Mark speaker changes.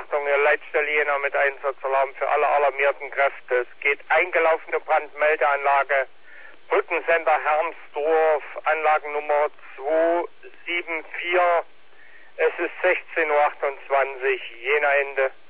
Speaker 1: Achtung, Ihr Leitstelle Jena mit Einsatzalarm für alle alarmierten Kräfte. Es geht eingelaufene Brandmeldeanlage, Brückensender Hermsdorf, Anlagennummer 274. Es ist 16:28 Uhr, Jena Ende.